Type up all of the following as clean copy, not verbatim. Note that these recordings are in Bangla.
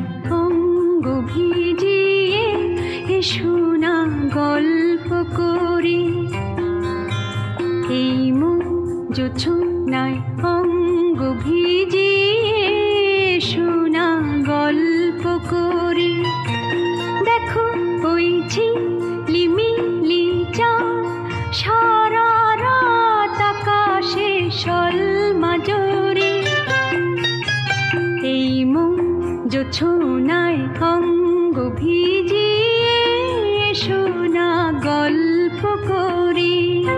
অঙ্গ ভিজিয়ে শোনা গল্প করি। এই মন জোছনায় অঙ্গ ভিজিয়ে শোনা গল্প করি। দেখো ওই ঝিলিমিলি চাঁদ সারা রাত আকাশে সলমাজরি। এই মন জোছনায় অঙ্গ ভিজিয়ে শোনা গল্প করি।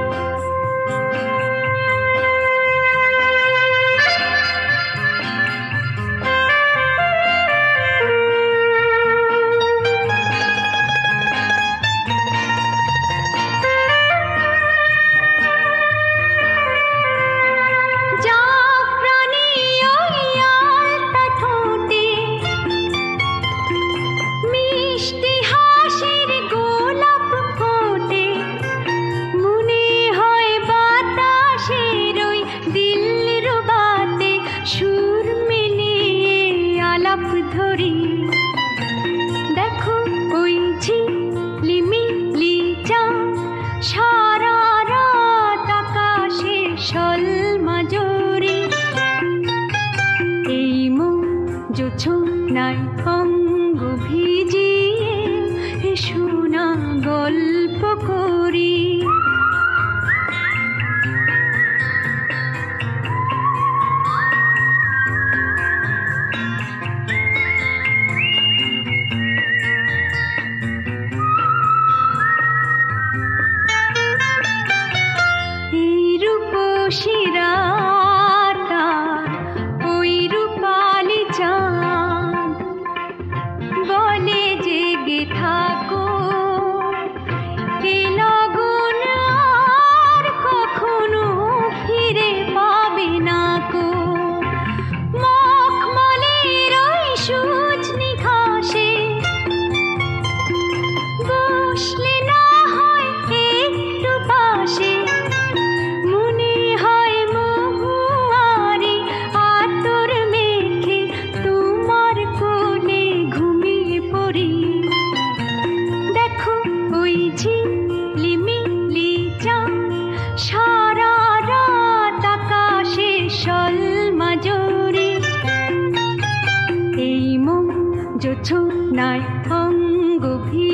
দেখো ওই ঝিলিমিলি চাঁদ সারা রাত আকাশে সলমাজরি। এই মন জোছনায় অঙ্গ ভিজিয়ে শোনা গল্প করি। শিরাতার ওই রূপালি চাঁদ বলে জেগে থাকো, এ লগন আর কখনো ফিরে পাবে না কো। মখমলের ওই সজনি ঘাসে বসলে না হয় একটু পাশে, ঝিলিমিলি চাঁদ সারা রাত আকাশে সলমাজরি। এই মন জোছনায় অঙ্গ